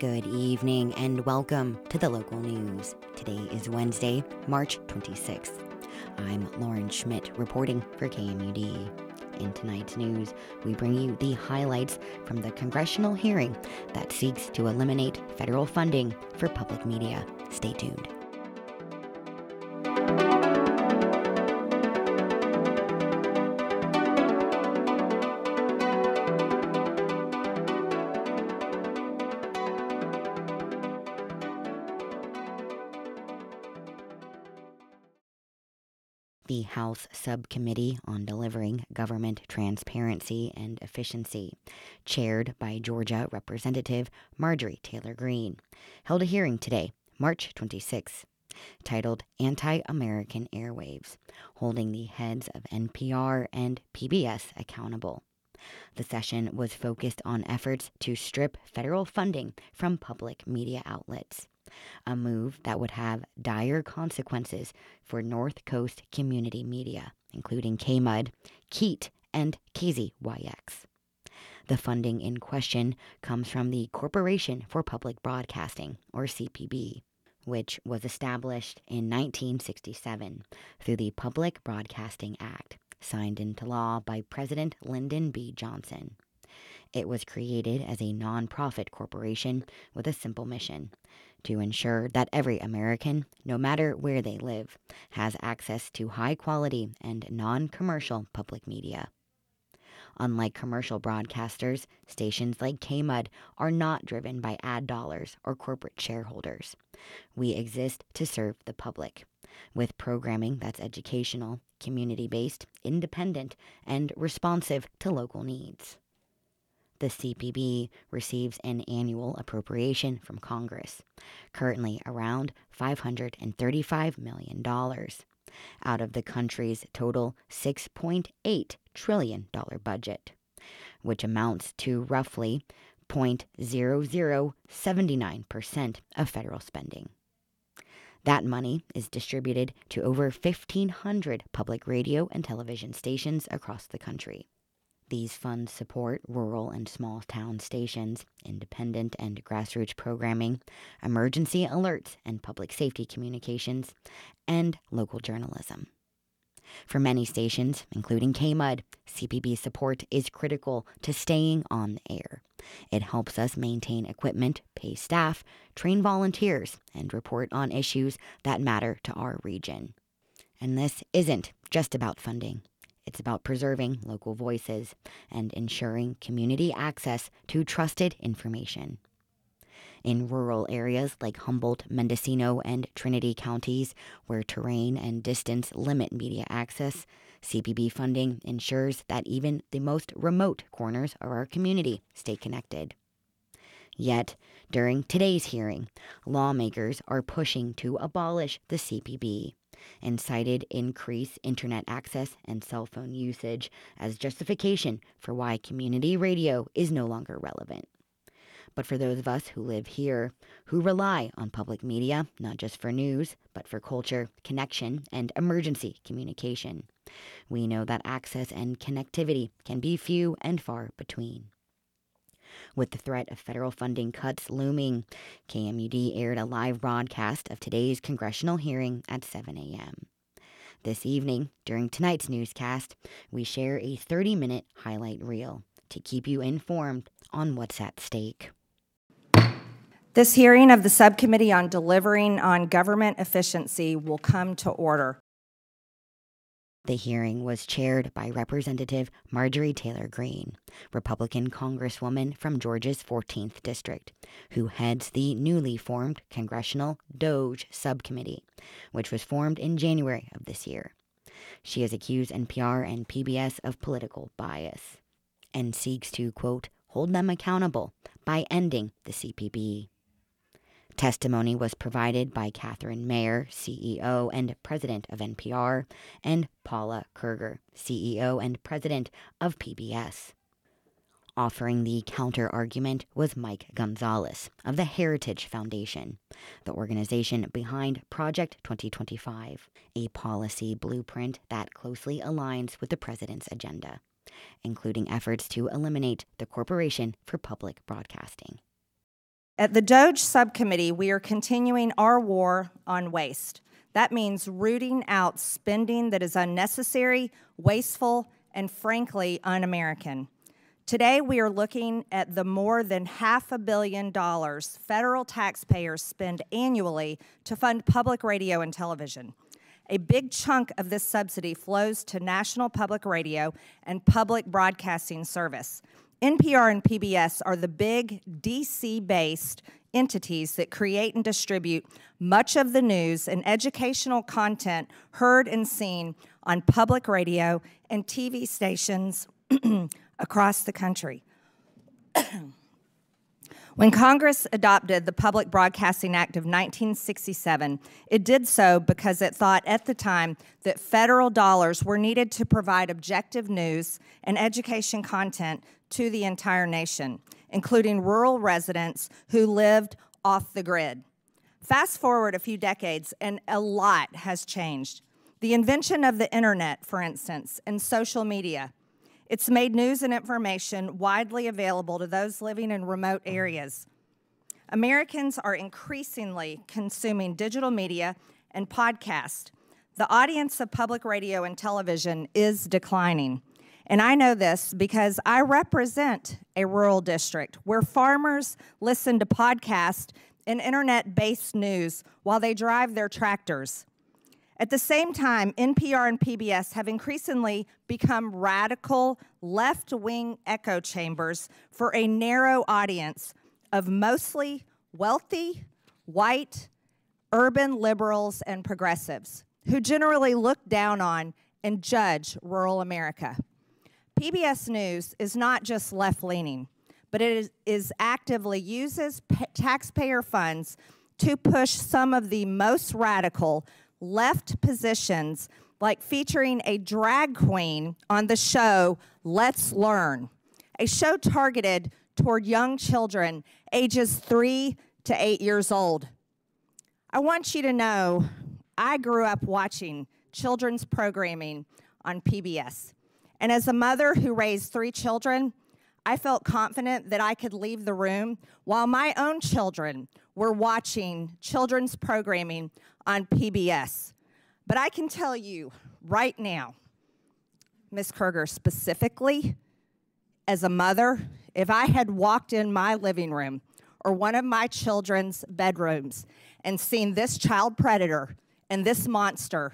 Good evening and welcome to the local news. Today is Wednesday, March 26th. I'm Lauren Schmidt reporting for KMUD. In tonight's news, we bring you the highlights from the congressional hearing that seeks to eliminate federal funding for public media. Stay tuned. The House Subcommittee on Delivering Government Transparency and Efficiency, chaired by Georgia Representative Marjorie Taylor Greene, held a hearing today, March 26, titled Anti-American Airwaves, holding the heads of NPR and PBS accountable. The session was focused on efforts to strip federal funding from public media outlets, a move that would have dire consequences for North Coast community media, including KMUD, KEAT, and KZYX. The funding in question comes from the Corporation for Public Broadcasting, or CPB, which was established in 1967 through the Public Broadcasting Act, signed into law by President Lyndon B. Johnson. It was created as a nonprofit corporation with a simple mission: to ensure that every American, no matter where they live, has access to high-quality and non-commercial public media. Unlike commercial broadcasters, stations like KMUD are not driven by ad dollars or corporate shareholders. We exist to serve the public, with programming that's educational, community-based, independent, and responsive to local needs. The CPB receives an annual appropriation from Congress, currently around $535 million, out of the country's total $6.8 trillion budget, which amounts to roughly 0.0079% of federal spending. That money is distributed to over 1,500 public radio and television stations across the country. These funds support rural and small-town stations, independent and grassroots programming, emergency alerts and public safety communications, and local journalism. For many stations, including KMUD, CPB support is critical to staying on the air. It helps us maintain equipment, pay staff, train volunteers, and report on issues that matter to our region. And this isn't just about funding. It's about preserving local voices and ensuring community access to trusted information. In rural areas like Humboldt, Mendocino, and Trinity counties, where terrain and distance limit media access, CPB funding ensures that even the most remote corners of our community stay connected. Yet, during today's hearing, lawmakers are pushing to abolish the CPB and cited increased internet access and cell phone usage as justification for why community radio is no longer relevant. But for those of us who live here, who rely on public media, not just for news, but for culture, connection, and emergency communication, we know that access and connectivity can be few and far between. With the threat of federal funding cuts looming, KMUD aired a live broadcast of today's congressional hearing at 7 a.m. This evening, during tonight's newscast, we share a 30-minute highlight reel to keep you informed on what's at stake. This hearing of the Subcommittee on Delivering on Government Efficiency will come to order. The hearing was chaired by Representative Marjorie Taylor Greene, Republican Congresswoman from Georgia's 14th District, who heads the newly formed Congressional DOGE Subcommittee, which was formed in January of this year. She has accused NPR and PBS of political bias and seeks to, quote, hold them accountable by ending the CPB. Testimony was provided by Catherine Mayer, CEO and President of NPR, and Paula Kerger, CEO and President of PBS. Offering the counter-argument was Mike Gonzalez of the Heritage Foundation, the organization behind Project 2025, a policy blueprint that closely aligns with the president's agenda, including efforts to eliminate the Corporation for Public Broadcasting. At the DOGE subcommittee, we are continuing our war on waste. That means rooting out spending that is unnecessary, wasteful, and frankly, un-American. Today, we are looking at the more than $500 million federal taxpayers spend annually to fund public radio and television. A big chunk of this subsidy flows to National Public Radio and Public Broadcasting Service. NPR and PBS are the big DC-based entities that create and distribute much of the news and educational content heard and seen on public radio and TV stations across the country. When Congress adopted the Public Broadcasting Act of 1967, it did so because it thought at the time that federal dollars were needed to provide objective news and education content to the entire nation, including rural residents who lived off the grid. Fast forward a few decades, and a lot has changed. The invention of the internet, for instance, and social media. It's made news and information widely available to those living in remote areas. Americans are increasingly consuming digital media and podcasts. The audience of public radio and television is declining. And I know this because I represent a rural district where farmers listen to podcasts and internet-based news while they drive their tractors. At the same time, NPR and PBS have increasingly become radical left-wing echo chambers for a narrow audience of mostly wealthy, white, urban liberals and progressives who generally look down on and judge rural America. PBS News is not just left-leaning, but it is actively uses taxpayer funds to push some of the most radical left positions, like featuring a drag queen on the show Let's Learn, a show targeted toward young children ages 3 to 8 years old. I want you to know I grew up watching children's programming on PBS. And as a mother who raised 3 children, I felt confident that I could leave the room while my own children were watching children's programming on PBS. But I can tell you right now, Ms. Krueger, specifically, as a mother, if I had walked in my living room or one of my children's bedrooms and seen this child predator and this monster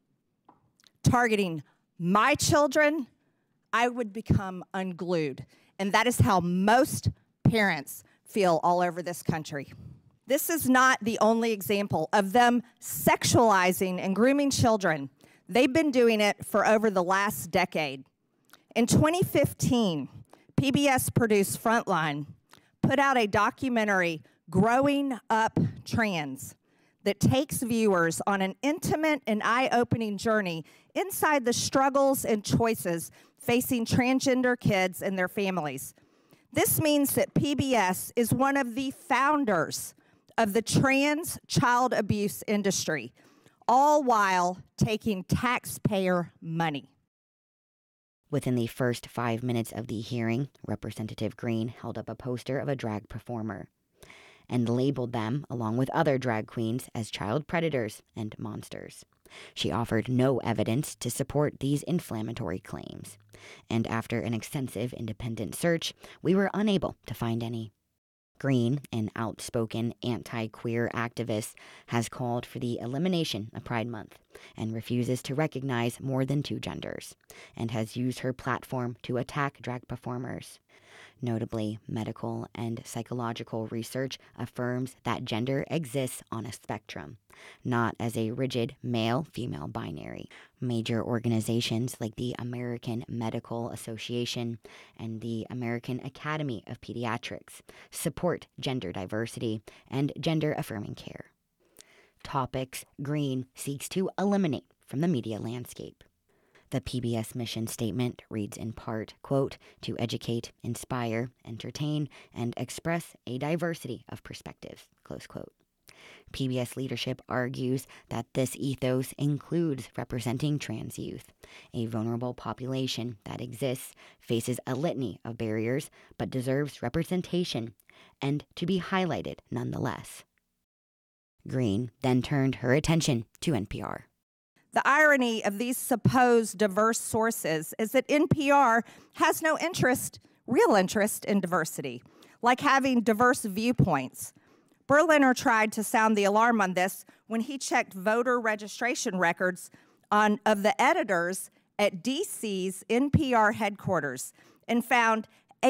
targeting my children, I would become unglued. And that is how most parents feel all over this country. This is not the only example of them sexualizing and grooming children. They've been doing it for over the last decade. In 2015, PBS produced Frontline, put out a documentary, Growing Up Trans, that takes viewers on an intimate and eye-opening journey inside the struggles and choices facing transgender kids and their families. This means that PBS is one of the founders of the trans child abuse industry, all while taking taxpayer money. Within the first 5 minutes of the hearing, Representative Green held up a poster of a drag performer and labeled them, along with other drag queens, as child predators and monsters. She offered no evidence to support these inflammatory claims, and after an extensive independent search, we were unable to find any. Green, an outspoken anti-queer activist, has called for the elimination of Pride Month and refuses to recognize more than 2 genders, and has used her platform to attack drag performers. Notably, medical and psychological research affirms that gender exists on a spectrum, not as a rigid male-female binary. Major organizations like the American Medical Association and the American Academy of Pediatrics support gender diversity and gender-affirming care. Topics Green seeks to eliminate from the media landscape. The PBS mission statement reads in part, quote, to educate, inspire, entertain, and express a diversity of perspectives, close quote. PBS leadership argues that this ethos includes representing trans youth, a vulnerable population that exists, faces a litany of barriers, but deserves representation, and to be highlighted nonetheless. Green then turned her attention to NPR. The irony of these supposed diverse sources is that NPR has no real interest in diversity, like having diverse viewpoints. Berliner tried to sound the alarm on this when he checked voter registration records of the editors at DC's NPR headquarters and found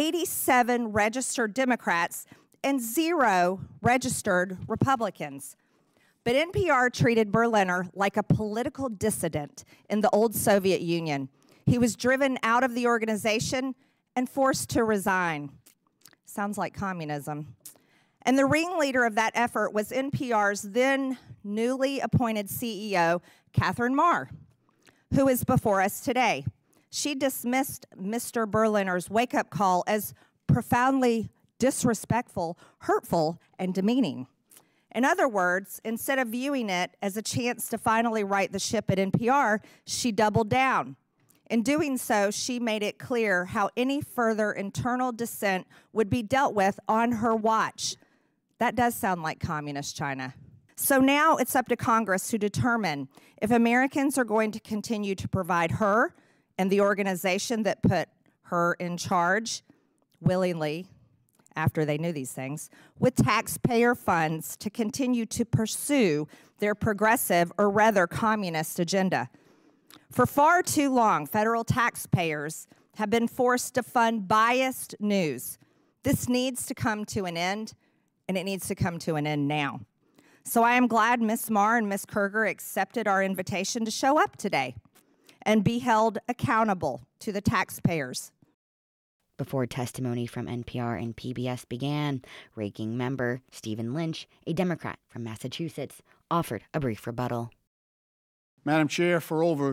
87 registered Democrats and 0 registered Republicans. But NPR treated Berliner like a political dissident in the old Soviet Union. He was driven out of the organization and forced to resign. Sounds like communism. And the ringleader of that effort was NPR's then newly appointed CEO, Catherine Maher, who is before us today. She dismissed Mr. Berliner's wake-up call as profoundly disrespectful, hurtful, and demeaning. In other words, instead of viewing it as a chance to finally right the ship at NPR, she doubled down. In doing so, she made it clear how any further internal dissent would be dealt with on her watch. That does sound like communist China. So now it's up to Congress to determine if Americans are going to continue to provide her and the organization that put her in charge willingly, after they knew these things, with taxpayer funds to continue to pursue their progressive, or rather communist, agenda. For far too long, federal taxpayers have been forced to fund biased news. This needs to come to an end, and it needs to come to an end now. So I am glad Ms. Maher and Ms. Kerger accepted our invitation to show up today and be held accountable to the taxpayers. Before testimony from NPR and PBS began, ranking member Stephen Lynch, a Democrat from Massachusetts, offered a brief rebuttal. Madam Chair, for over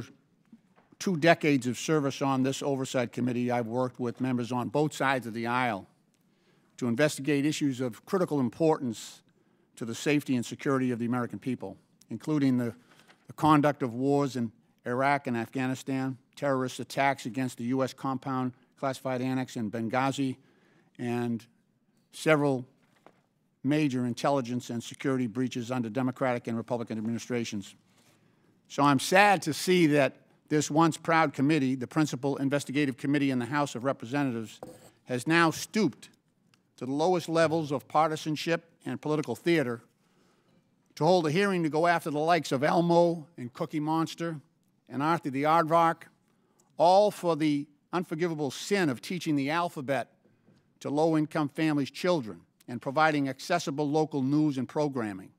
2 decades of service on this oversight committee, I've worked with members on both sides of the aisle to investigate issues of critical importance to the safety and security of the American people, including the conduct of wars in Iraq and Afghanistan, terrorist attacks against the U.S. compound classified annex in Benghazi, and several major intelligence and security breaches under Democratic and Republican administrations. So I'm sad to see that this once proud committee, the principal investigative committee in the House of Representatives, has now stooped to the lowest levels of partisanship and political theater to hold a hearing to go after the likes of Elmo and Cookie Monster and Arthur the Aardvark, all for the unforgivable sin of teaching the alphabet to low-income families' children and providing accessible local news and programming.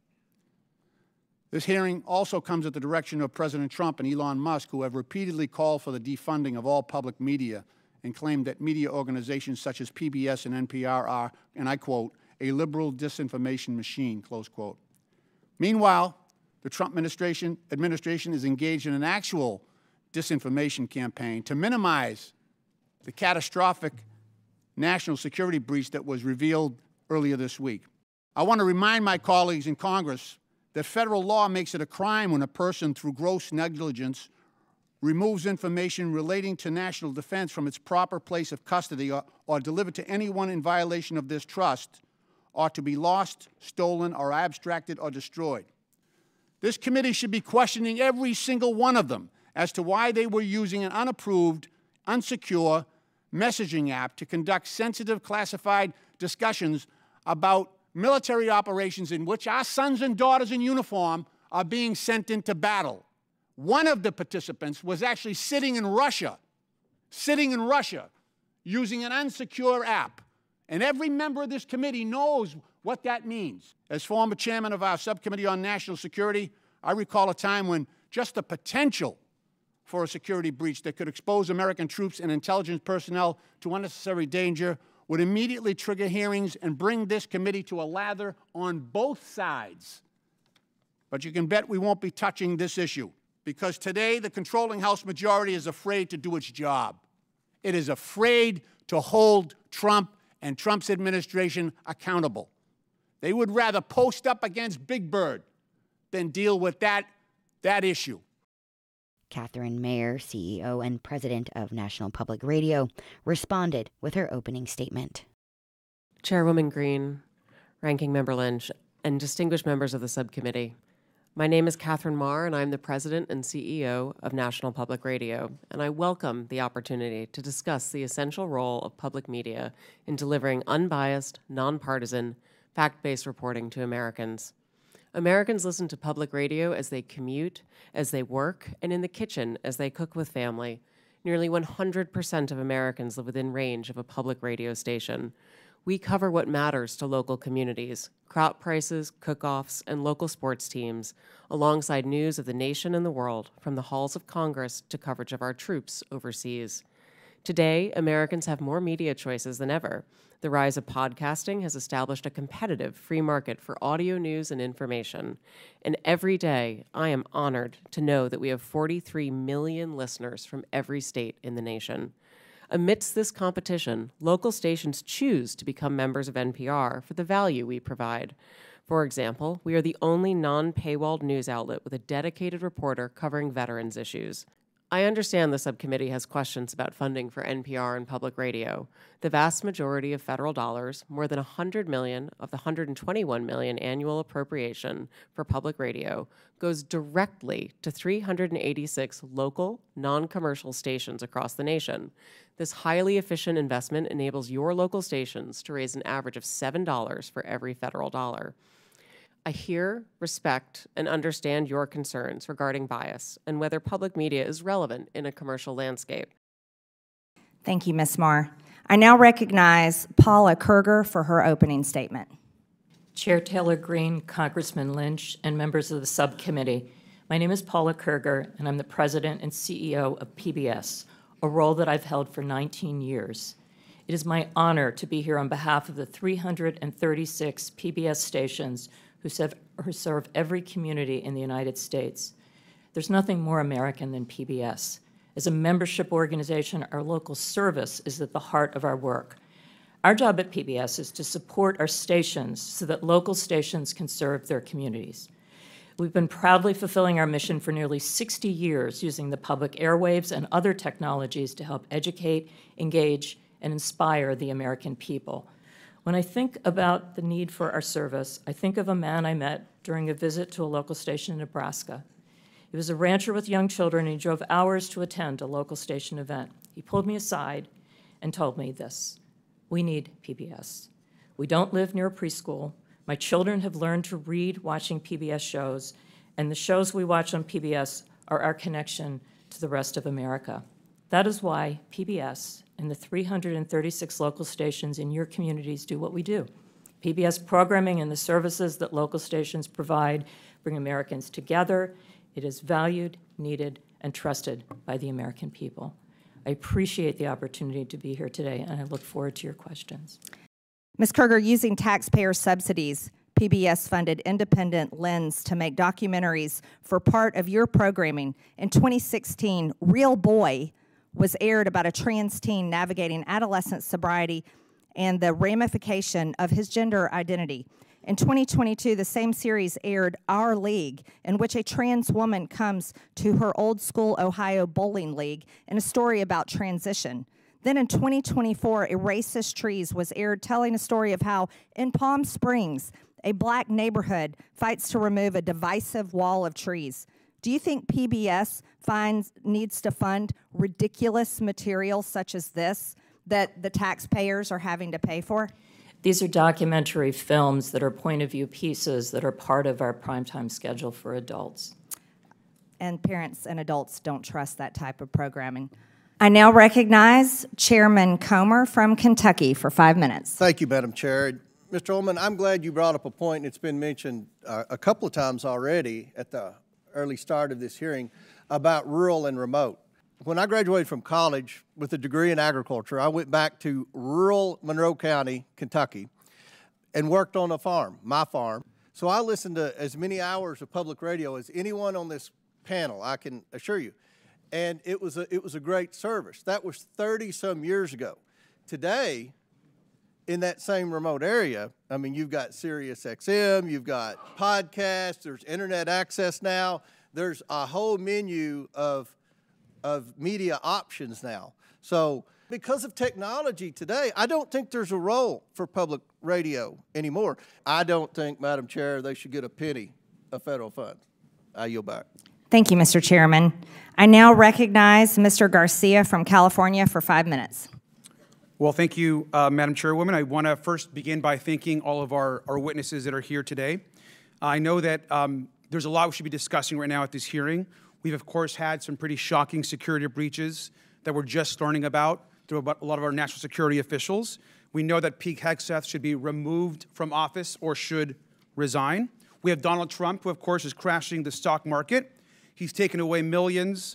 This hearing also comes at the direction of President Trump and Elon Musk, who have repeatedly called for the defunding of all public media and claimed that media organizations such as PBS and NPR are, and I quote, a liberal disinformation machine, close quote. Meanwhile, the Trump administration is engaged in an actual disinformation campaign to minimize the catastrophic national security breach that was revealed earlier this week. I want to remind my colleagues in Congress that federal law makes it a crime when a person, through gross negligence, removes information relating to national defense from its proper place of custody or delivered to anyone in violation of this trust, ought to be lost, stolen, or abstracted or destroyed. This committee should be questioning every single one of them as to why they were using an unapproved, unsecure messaging app to conduct sensitive classified discussions about military operations in which our sons and daughters in uniform are being sent into battle. One of the participants was actually sitting in Russia, using an unsecure app. And every member of this committee knows what that means. As former chairman of our subcommittee on national security, I recall a time when just the potential for a security breach that could expose American troops and intelligence personnel to unnecessary danger would immediately trigger hearings and bring this committee to a lather on both sides. But you can bet we won't be touching this issue, because today the controlling House majority is afraid to do its job. It is afraid to hold Trump and Trump's administration accountable. They would rather post up against Big Bird than deal with that issue. Catherine Maher, CEO and president of National Public Radio, responded with her opening statement. Chairwoman Green, Ranking Member Lynch, and distinguished members of the subcommittee. My name is Catherine Marr, and I'm the President and CEO of National Public Radio, and I welcome the opportunity to discuss the essential role of public media in delivering unbiased, nonpartisan, fact-based reporting to Americans. Americans listen to public radio as they commute, as they work, and in the kitchen as they cook with family. Nearly 100% of Americans live within range of a public radio station. We cover what matters to local communities, crop prices, cook-offs, and local sports teams, alongside news of the nation and the world, from the halls of Congress to coverage of our troops overseas. Today, Americans have more media choices than ever. The rise of podcasting has established a competitive free market for audio news and information. And every day, I am honored to know that we have 43 million listeners from every state in the nation. Amidst this competition, local stations choose to become members of NPR for the value we provide. For example, we are the only non-paywalled news outlet with a dedicated reporter covering veterans issues. I understand the subcommittee has questions about funding for NPR and public radio. The vast majority of federal dollars, more than $100 million of the $121 million annual appropriation for public radio, goes directly to 386 local, non-commercial stations across the nation. This highly efficient investment enables your local stations to raise an average of $7 for every federal dollar. I hear, respect, and understand your concerns regarding bias and whether public media is relevant in a commercial landscape. Thank you, Ms. Marr. I now recognize Paula Kerger for her opening statement. Chair Taylor Greene, Congressman Lynch, and members of the subcommittee, my name is Paula Kerger, and I'm the President and CEO of PBS, a role that I've held for 19 years. It is my honor to be here on behalf of the 336 PBS stations who serve every community in the United States. There's nothing more American than PBS. As a membership organization, our local service is at the heart of our work. Our job at PBS is to support our stations so that local stations can serve their communities. We've been proudly fulfilling our mission for nearly 60 years using the public airwaves and other technologies to help educate, engage, and inspire the American people. When I think about the need for our service, I think of a man I met during a visit to a local station in Nebraska. He was a rancher with young children, and he drove hours to attend a local station event. He pulled me aside and told me this: we need PBS. We don't live near a preschool. My children have learned to read watching PBS shows, and the shows we watch on PBS are our connection to the rest of America. That is why PBS and the 336 local stations in your communities do what we do. PBS programming and the services that local stations provide bring Americans together. It is valued, needed, and trusted by the American people. I appreciate the opportunity to be here today, and I look forward to your questions. Ms. Kerger, using taxpayer subsidies, PBS funded Independent Lens to make documentaries for part of your programming. In 2016, Real Boy was aired about a trans teen navigating adolescent sobriety and the ramification of his gender identity. In 2022, the same series aired Our League, in which a trans woman comes to her old school Ohio bowling league in a story about transition. Then in 2024, A Racist Trees was aired, telling a story of how in Palm Springs, a black neighborhood fights to remove a divisive wall of trees. Do you think PBS needs to fund ridiculous material such as this that the taxpayers are having to pay for? These are documentary films that are point-of-view pieces that are part of our primetime schedule for adults. And parents and adults don't trust that type of programming. I now recognize Chairman Comer from Kentucky for 5 minutes. Thank you, Madam Chair. Mr. Ullman, I'm glad you brought up a point. It's been mentioned a couple of times already at the early start of this hearing about rural and remote. When I graduated from college with a degree in agriculture, I went back to rural Monroe County, Kentucky, and worked on a farm, my farm. So I listened to as many hours of public radio as anyone on this panel, I can assure you. And it was a great service. That was 30-some years ago. Today, in that same remote area, I mean, you've got Sirius XM, you've got podcasts, there's internet access now, there's a whole menu of media options now. So because of technology today, I don't think there's a role for public radio anymore. I don't think, Madam Chair, they should get a penny of federal funds. I yield back. Thank you, Mr. Chairman. I now recognize Mr. Garcia from California for 5 minutes. Well, thank you, Madam Chairwoman. I want to first begin by thanking all of our witnesses that are here today. I know that there's a lot we should be discussing right now at this hearing. We've, of course, had some pretty shocking security breaches that we're just learning about through a lot of our national security officials. We know that Pete Hegseth should be removed from office or should resign. We have Donald Trump, who, of course, is crashing the stock market. He's taken away millions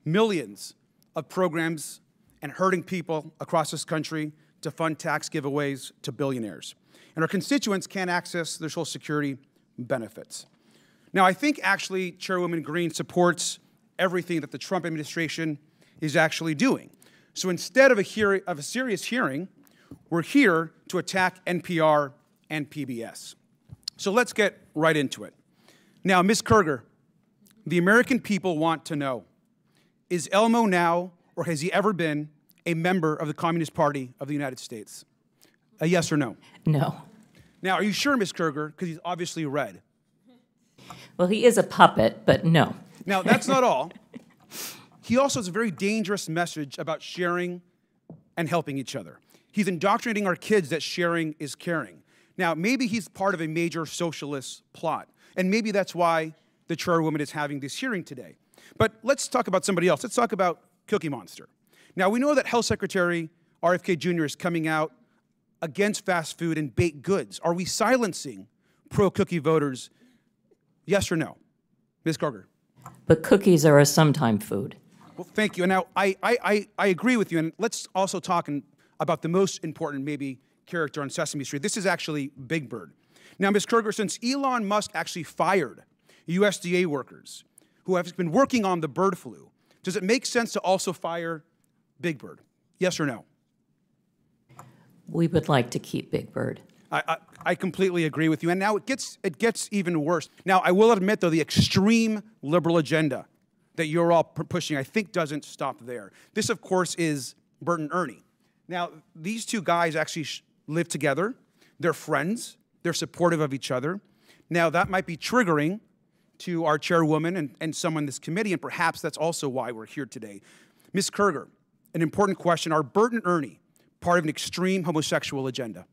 of programs and hurting people across this country to fund tax giveaways to billionaires. And our constituents can't access their Social Security benefits. Now, I think actually Chairwoman Green supports everything that the Trump administration is actually doing. So instead of a serious hearing, we're here to attack NPR and PBS. So let's get right into it. Now, Ms. Kerger, the American people want to know, is Elmo now, or has he ever been, a member of the Communist Party of the United States? A yes or no? No. Now, are you sure, Ms. Kerger? Because he's obviously red. Well, he is a puppet, but no. Now, that's not all. He also has a very dangerous message about sharing and helping each other. He's indoctrinating our kids that sharing is caring. Now, maybe he's part of a major socialist plot, and maybe that's why the Chairwoman is having this hearing today. But let's talk about somebody else. Let's talk about Cookie Monster. Now, we know that Health Secretary RFK Jr. is coming out against fast food and baked goods. Are we silencing pro-cookie voters? Yes or no? Ms. Kerger. But cookies are a sometime food. Well, thank you. And now, I agree with you. And let's also talk about the most important, maybe, character on Sesame Street. This is actually Big Bird. Now, Ms. Kerger, since Elon Musk actually fired USDA workers who have been working on the bird flu, does it make sense to also fire Big Bird? Yes or no? We would like to keep Big Bird. I completely agree with you. And now it gets even worse. Now, I will admit, though, the extreme liberal agenda that you're all pushing, I think, doesn't stop there. This, of course, is Bert and Ernie. Now, these two guys actually live together. They're friends. They're supportive of each other. Now, that might be triggering to our chairwoman and some on this committee, and perhaps that's also why we're here today. Ms. Kerger, an important question. Are Bert and Ernie part of an extreme homosexual agenda?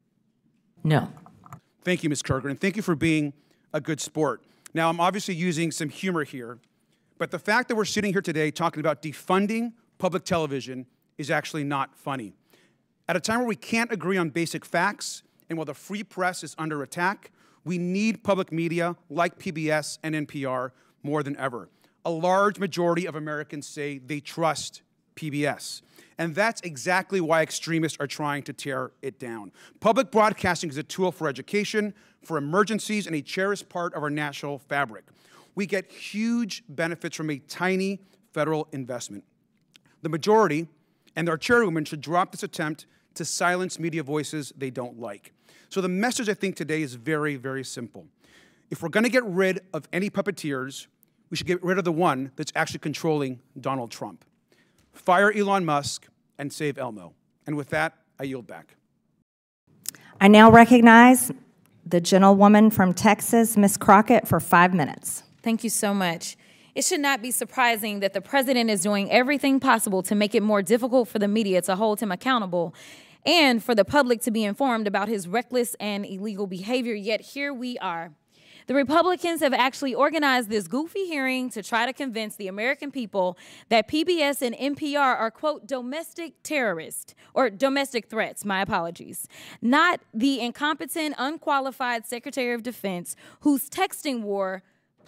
No. Thank you, Ms. Kerger, and thank you for being a good sport. Now, I'm obviously using some humor here, but the fact that we're sitting here today talking about defunding public television is actually not funny. At a time where we can't agree on basic facts, and while the free press is under attack, we need public media like PBS and NPR more than ever. A large majority of Americans say they trust PBS. And that's exactly why extremists are trying to tear it down. Public broadcasting is a tool for education, for emergencies, and a cherished part of our national fabric. We get huge benefits from a tiny federal investment. The majority and our chairwoman should drop this attempt to silence media voices they don't like. So the message, I think, today is very, very simple. If we're going to get rid of any puppeteers, we should get rid of the one that's actually controlling Donald Trump. Fire Elon Musk and save Elmo. And with that, I yield back. I now recognize the gentlewoman from Texas, Ms. Crockett, for 5 minutes. Thank you so much. It should not be surprising that the president is doing everything possible to make it more difficult for the media to hold him accountable and for the public to be informed about his reckless and illegal behavior. Yet here we are. The Republicans have actually organized this goofy hearing to try to convince the American people that PBS and NPR are, quote, domestic terrorists, or domestic threats, my apologies, not the incompetent, unqualified Secretary of Defense who's texting war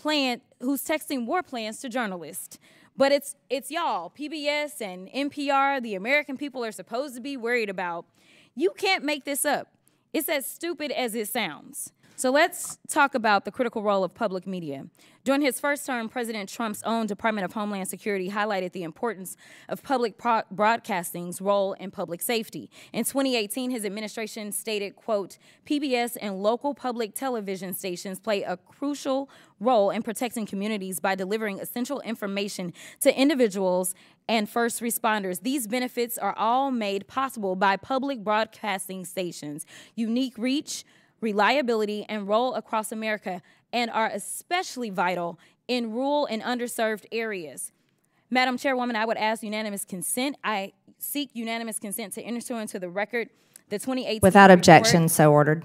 plans to journalists. But it's y'all, PBS and NPR, the American people are supposed to be worried about. You can't make this up. It's as stupid as it sounds. So let's talk about the critical role of public media. During his first term, President Trump's own Department of Homeland Security highlighted the importance of public broadcasting's role in public safety. In 2018, his administration stated, quote, PBS and local public television stations play a crucial role in protecting communities by delivering essential information to individuals and first responders. These benefits are all made possible by public broadcasting stations' unique reach, reliability, and role across America, and are especially vital in rural and underserved areas. Madam Chairwoman, I would ask unanimous consent. I seek unanimous consent to enter into the record the 2018 Without report. objection, so ordered.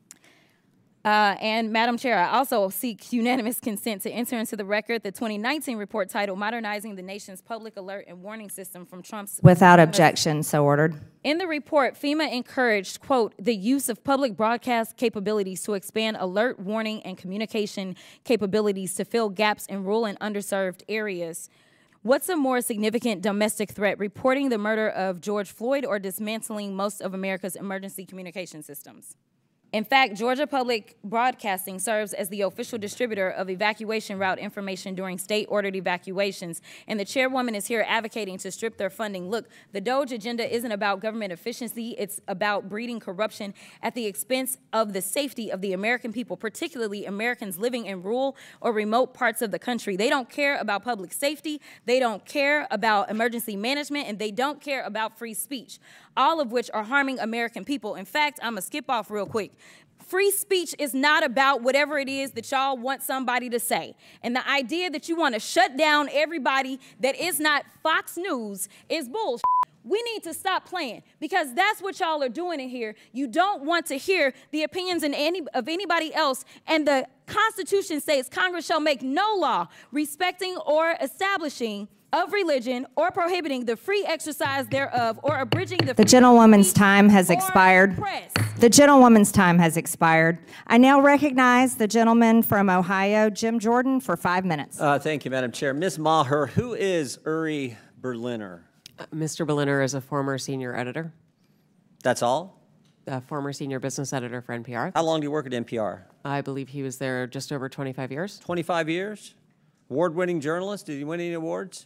And Madam Chair, I also seek unanimous consent to enter into the record the 2019 report titled Modernizing the Nation's Public Alert and Warning System from Trump's... Without objection, so ordered. In the report, FEMA encouraged, quote, the use of public broadcast capabilities to expand alert, warning, and communication capabilities to fill gaps in rural and underserved areas. What's a more significant domestic threat, reporting the murder of George Floyd or dismantling most of America's emergency communication systems? In fact, Georgia Public Broadcasting serves as the official distributor of evacuation route information during state-ordered evacuations, and the chairwoman is here advocating to strip their funding. Look, the DOGE agenda isn't about government efficiency. It's about breeding corruption at the expense of the safety of the American people, particularly Americans living in rural or remote parts of the country. They don't care about public safety. They don't care about emergency management, and they don't care about free speech, all of which are harming American people. In fact, I'm going to skip off real quick. Free speech is not about whatever it is that y'all want somebody to say. And the idea that you want to shut down everybody that is not Fox News is bullshit. We need to stop playing, because that's what y'all are doing in here. You don't want to hear the opinions of anybody else, and the Constitution says Congress shall make no law respecting or establishing of religion or prohibiting the free exercise thereof or abridging the gentlewoman's time has expired. The gentlewoman's time has expired. I now recognize the gentleman from Ohio, Jim Jordan, for 5 minutes. Thank you, Madam Chair. Ms. Maher, who is Uri Berliner? Mr. Berliner is a former senior editor, That's all? a former senior business editor for NPR. How long do you work at NPR? I believe he was there just over 25 years. 25 years? Award-winning journalist? Did he win any awards?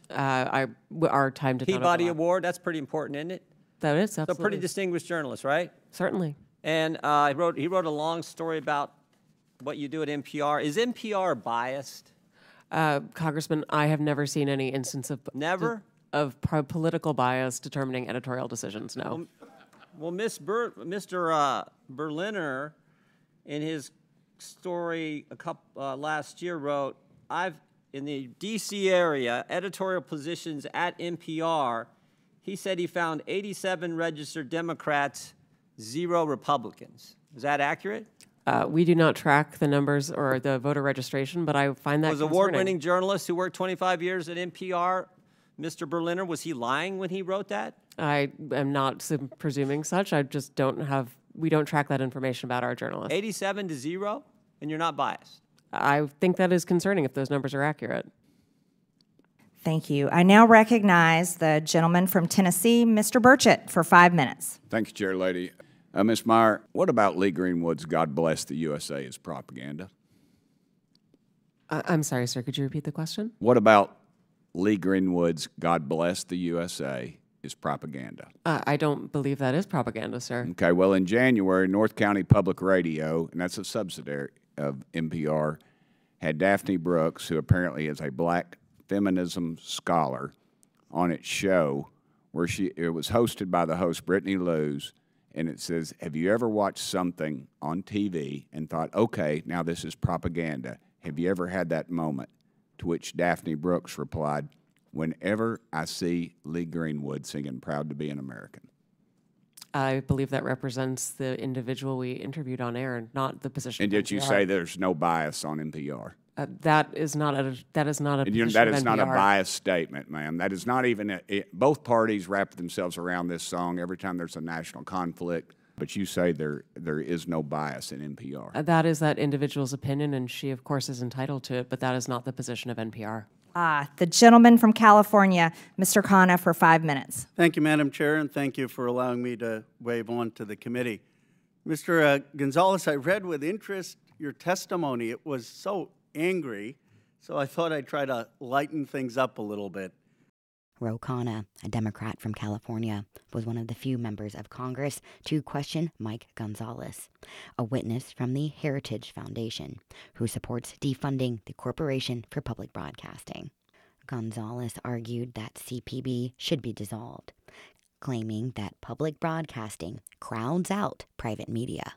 Our time did not Peabody overlap. Award? That's pretty important, isn't it? That is, So absolutely. pretty distinguished journalist, right? Certainly. And he wrote a long story about what you do at NPR. Is NPR biased? Congressman, I have never seen any instance of political bias determining editorial decisions, no. Well, Mr. Berliner, in his story last year, wrote, in the D.C. area, editorial positions at NPR, he said he found 87 registered Democrats, 0 Republicans. Is that accurate? We do not track the numbers or the voter registration, but I find that Was concerning. award-winning journalist who worked 25 years at NPR, Mr. Berliner, was he lying when he wrote that? I am not presuming such. I just we don't track that information about our journalists. 87 to 0, and you're not biased. I think that is concerning if those numbers are accurate. Thank you. I now recognize the gentleman from Tennessee, Mr. Burchett, for 5 minutes. Thank you, Chair Lady. Ms. Meyer, what about Lee Greenwood's God Bless the USA is propaganda? I'm sorry, sir. Could you repeat the question? What about Lee Greenwood's God Bless the USA is propaganda? I don't believe that is propaganda, sir. Okay, well, in January, North County Public Radio, and that's a subsidiary of NPR, had Daphne Brooks, who apparently is a black feminism scholar, on its show where it was hosted by the host, Brittany Lewis, and it says, have you ever watched something on TV and thought, okay, now this is propaganda? Have you ever had that moment? To which Daphne Brooks replied, whenever I see Lee Greenwood singing Proud to be an American. I believe that represents the individual we interviewed on air, not the position. And yet you say there's no bias on NPR. That is not a position That is of not a NPR. biased statement, ma'am. That is not even both parties wrap themselves around this song every time there's a national conflict. But you say there is no bias in NPR. That is that individual's opinion, and she, of course, is entitled to it. But that is not the position of NPR. The gentleman from California, Mr. Khanna, for 5 minutes. Thank you, Madam Chair, and thank you for allowing me to wave on to the committee. Mr. Gonzalez, I read with interest your testimony. It was so angry, so I thought I'd try to lighten things up a little bit. Ro Khanna, a Democrat from California, was one of the few members of Congress to question Mike Gonzalez, a witness from the Heritage Foundation, who supports defunding the Corporation for Public Broadcasting. Gonzalez argued that CPB should be dissolved, claiming that public broadcasting crowds out private media.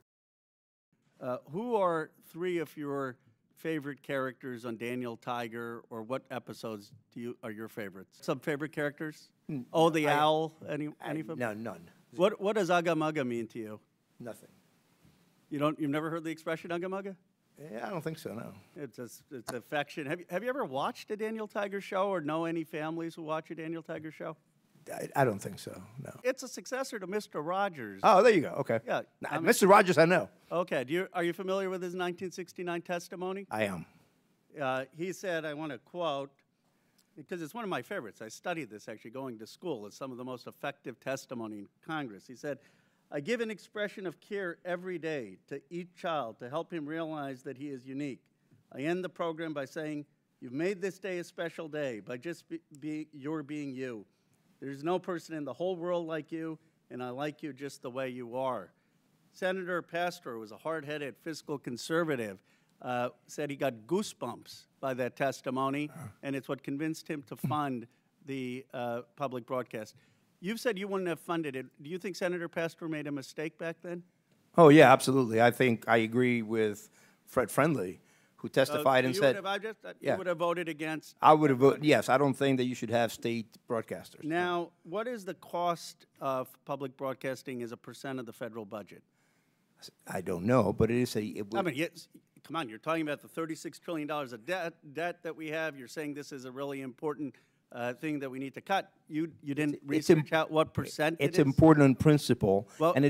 Who are three of your favorite characters on Daniel Tiger, or what episodes are your favorites? Some favorite characters? Oh, the owl. Any of them? No, none. What does Ugga Mugga mean to you? Nothing. You've never heard the expression Ugga Mugga? Yeah, I don't think so. No. It's affection. Have you ever watched a Daniel Tiger show, or know any families who watch a Daniel Tiger show? I don't think so. No. It's a successor to Mr. Rogers. Oh, there you go. Okay. Yeah. Mr. Rogers, I know. Okay. Are you familiar with his 1969 testimony? I am. He said, I want to quote, because it's one of my favorites. I studied this actually going to school. It's some of the most effective testimony in Congress. He said, I give an expression of care every day to each child to help him realize that he is unique. I end the program by saying, you've made this day a special day by just being you. There's no person in the whole world like you, and I like you just the way you are. Senator Pastor was a hard-headed fiscal conservative, said he got goosebumps by that testimony, and it's what convinced him to fund the public broadcast. You've said you wouldn't have funded it. Do you think Senator Pastor made a mistake back then? Oh, yeah, absolutely. I think I agree with Fred Friendly, who testified and said, you would have voted against? I would have voted, yes. I don't think that you should have state broadcasters. Now, what is the cost of public broadcasting as a percent of the federal budget? I don't know, but it is come on, you're talking about the $36 trillion of debt that we have. You're saying this is a really important thing that we need to cut. You didn't research out what percent it's important in principle, well, and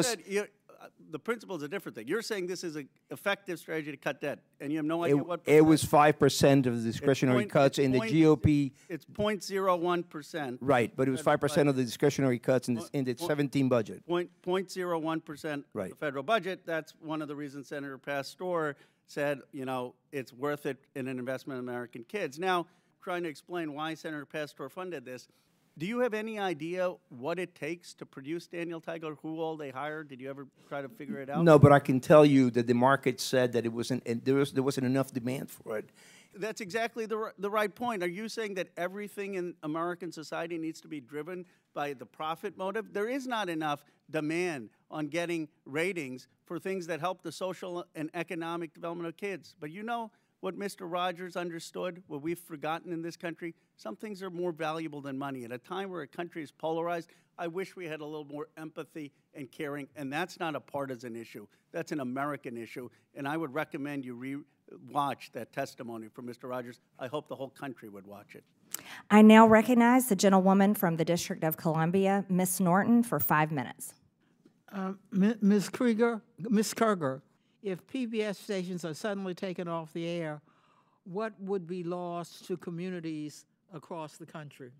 the principle is a different thing. You're saying this is an effective strategy to cut debt, and you have no idea what percent. It was 5% of the discretionary cuts in the GOP. It's 0.01%. Right, but it was 5% of the discretionary cuts in the 17 budget. 0.01% right. of the federal budget. That's one of the reasons Senator Pastor said, it's worth it in an investment in American kids. Now, trying to explain why Senator Pastor funded this, do you have any idea what it takes to produce Daniel Tiger, who all they hired? Did you ever try to figure it out? No, but I can tell you that the market said that there wasn't enough demand for it. That's exactly the right point. Are you saying that everything in American society needs to be driven by the profit motive? There is not enough demand on getting ratings for things that help the social and economic development of kids. But you know what Mr. Rogers understood, what we've forgotten in this country? Some things are more valuable than money. At a time where a country is polarized, I wish we had a little more empathy and caring, and that's not a partisan issue. That's an American issue, and I would recommend you watch that testimony from Mr. Rogers. I hope the whole country would watch it. I now recognize the gentlewoman from the District of Columbia, Ms. Norton, for 5 minutes. Ms. Krieger, if PBS stations are suddenly taken off the air, what would be lost to communities across the country?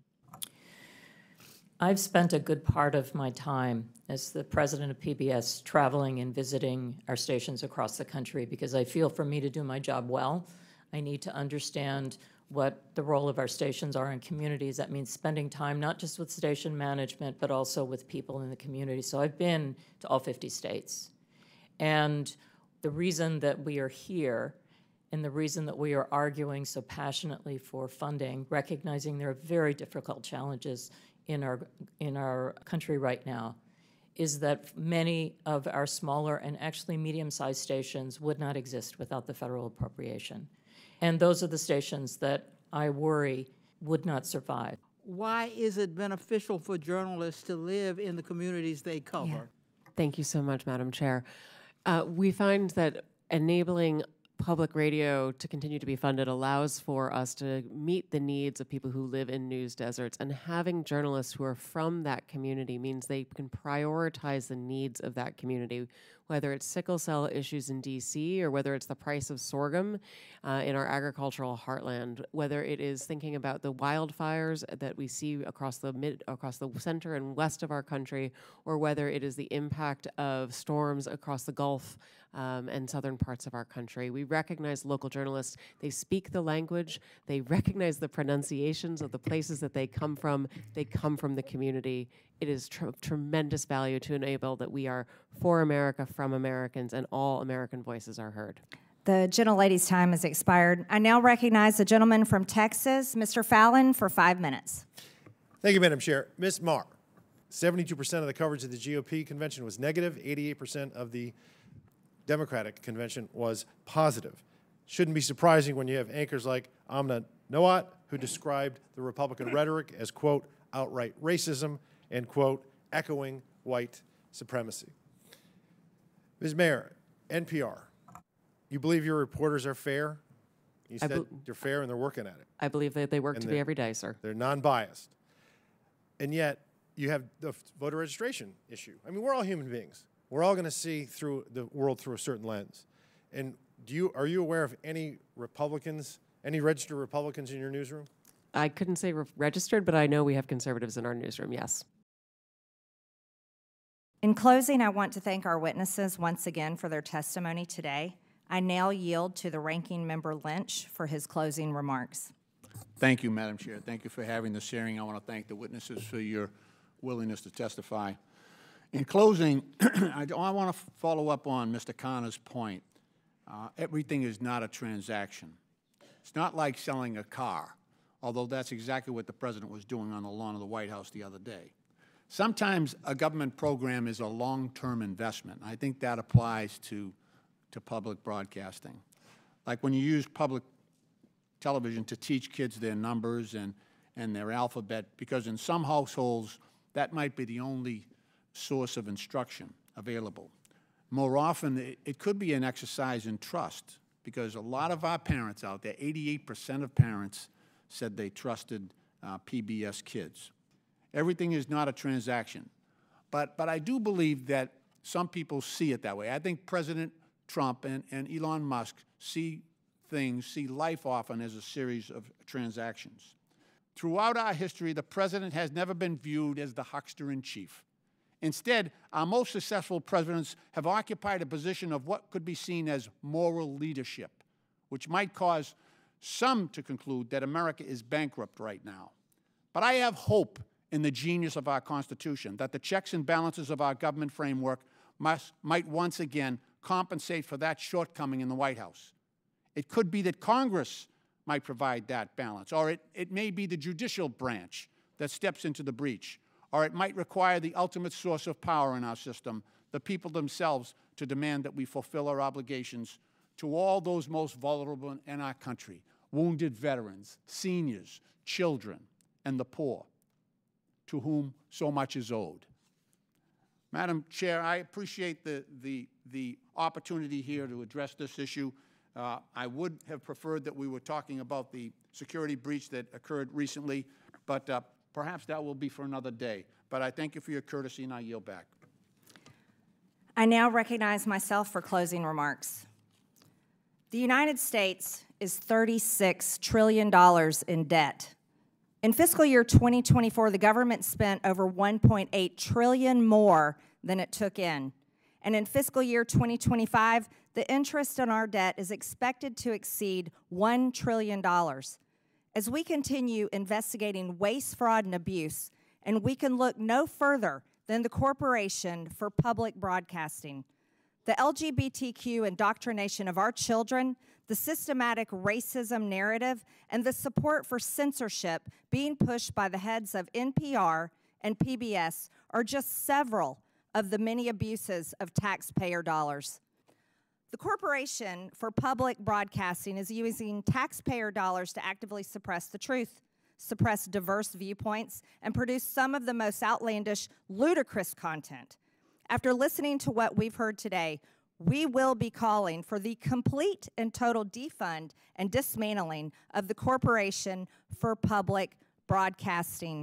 I've spent a good part of my time as the president of PBS traveling and visiting our stations across the country because I feel for me to do my job well, I need to understand what the role of our stations are in communities. That means spending time not just with station management, but also with people in the community. So I've been to all 50 states. And the reason that we are here and the reason that we are arguing so passionately for funding, recognizing there are very difficult challenges in our country right now, is that many of our smaller and actually medium-sized stations would not exist without the federal appropriation. And those are the stations that I worry would not survive. Why is it beneficial for journalists to live in the communities they cover? Yeah. Thank you so much, Madam Chair. We find that enabling public radio to continue to be funded allows for us to meet the needs of people who live in news deserts, and having journalists who are from that community means they can prioritize the needs of that community, whether it's sickle cell issues in DC or whether it's the price of sorghum in our agricultural heartland, whether it is thinking about the wildfires that we see across the center and west of our country, or whether it is the impact of storms across the Gulf and southern parts of our country. We recognize local journalists. They speak the language. They recognize the pronunciations of the places that they come from. They come from the community. It is tremendous value to enable that we are for America, from Americans, and all American voices are heard. The gentlelady's time has expired. I now recognize the gentleman from Texas, Mr. Fallon, for 5 minutes. Thank you, Madam Chair. Ms. Marr, 72% of the coverage of the GOP convention was negative, 88% of the Democratic convention was positive. Shouldn't be surprising when you have anchors like Amna Noat, who described the Republican rhetoric as, quote, outright racism and, quote, echoing white supremacy. Ms. Mayor, NPR, you believe your reporters are fair? You said they're fair and they're working at it. I believe that they work to be every day, sir. They're non-biased. And yet, you have the voter registration issue. I mean, we're all human beings. We're all going to see through the world through a certain lens. And are you aware of any Republicans, any registered Republicans in your newsroom? I couldn't say registered, but I know we have conservatives in our newsroom, yes. In closing, I want to thank our witnesses once again for their testimony today. I now yield to the Ranking Member Lynch for his closing remarks. Thank you, Madam Chair. Thank you for having this hearing. I want to thank the witnesses for your willingness to testify. In closing, I want to follow up on Mr. Connor's point. Everything is not a transaction. It's not like selling a car, although that's exactly what the President was doing on the lawn of the White House the other day. Sometimes a government program is a long-term investment. I think that applies to public broadcasting. Like when you use public television to teach kids their numbers and their alphabet, because in some households that might be the only source of instruction available. More often, it could be an exercise in trust, because a lot of our parents out there, 88% of parents said they trusted PBS Kids. Everything is not a transaction. But I do believe that some people see it that way. I think President Trump and Elon Musk see life often as a series of transactions. Throughout our history, the President has never been viewed as the huckster-in-chief. Instead, our most successful presidents have occupied a position of what could be seen as moral leadership, which might cause some to conclude that America is bankrupt right now. But I have hope in the genius of our Constitution, that the checks and balances of our government framework might once again compensate for that shortcoming in the White House. It could be that Congress might provide that balance, or it may be the judicial branch that steps into the breach, or it might require the ultimate source of power in our system, the people themselves, to demand that we fulfill our obligations to all those most vulnerable in our country, wounded veterans, seniors, children, and the poor, to whom so much is owed. Madam Chair, I appreciate the opportunity here to address this issue. I would have preferred that we were talking about the security breach that occurred recently, but perhaps that will be for another day. But I thank you for your courtesy, and I yield back. I now recognize myself for closing remarks. The United States is $36 trillion in debt. In fiscal year 2024, the government spent over $1.8 trillion more than it took in. And in fiscal year 2025, the interest on our debt is expected to exceed $1 trillion. As we continue investigating waste, fraud, and abuse, and we can look no further than the Corporation for Public Broadcasting, the LGBTQ indoctrination of our children, the systematic racism narrative, and the support for censorship being pushed by the heads of NPR and PBS are just several of the many abuses of taxpayer dollars. The Corporation for Public Broadcasting is using taxpayer dollars to actively suppress the truth, suppress diverse viewpoints, and produce some of the most outlandish, ludicrous content. After listening to what we've heard today, we will be calling for the complete and total defund and dismantling of the Corporation for Public Broadcasting.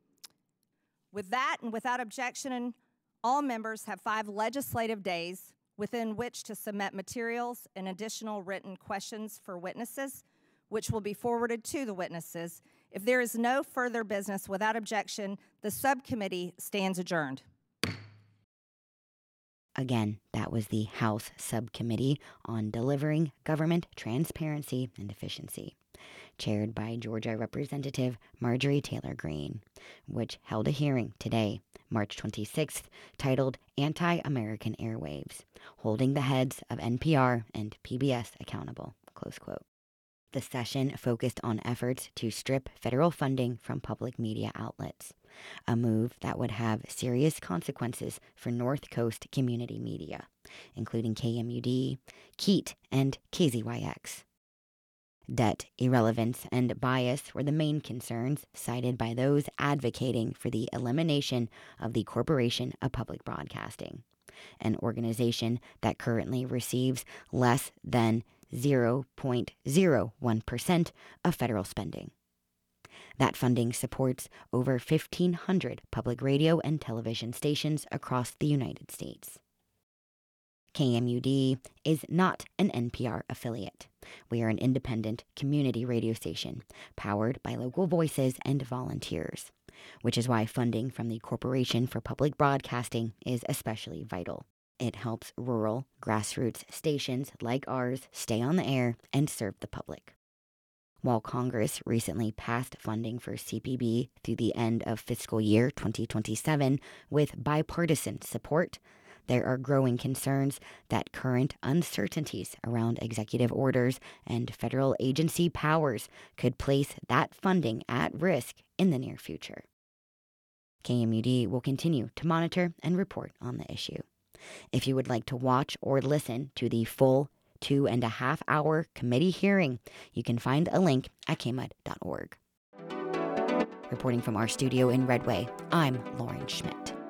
With that, and without objection, all members have 5 legislative days within which to submit materials and additional written questions for witnesses, which will be forwarded to the witnesses. If there is no further business without objection, the subcommittee stands adjourned. Again, that was the House Subcommittee on Delivering Government Transparency and Efficiency, chaired by Georgia Representative Marjorie Taylor Greene, which held a hearing today, March 26th, titled Anti-American Airwaves, Holding the Heads of NPR and PBS Accountable, close quote. The session focused on efforts to strip federal funding from public media outlets, a move that would have serious consequences for North Coast community media, including KMUD, KEAT, and KZYX. Debt, irrelevance, and bias were the main concerns cited by those advocating for the elimination of the Corporation of Public Broadcasting, an organization that currently receives less than 0.01% of federal spending. That funding supports over 1,500 public radio and television stations across the United States. KMUD is not an NPR affiliate. We are an independent community radio station powered by local voices and volunteers, which is why funding from the Corporation for Public Broadcasting is especially vital. It helps rural, grassroots stations like ours stay on the air and serve the public. While Congress recently passed funding for CPB through the end of fiscal year 2027 with bipartisan support, there are growing concerns that current uncertainties around executive orders and federal agency powers could place that funding at risk in the near future. KMUD will continue to monitor and report on the issue. If you would like to watch or listen to the full 2.5-hour committee hearing, you can find a link at kmud.org. Reporting from our studio in Redway, I'm Lauren Schmidt.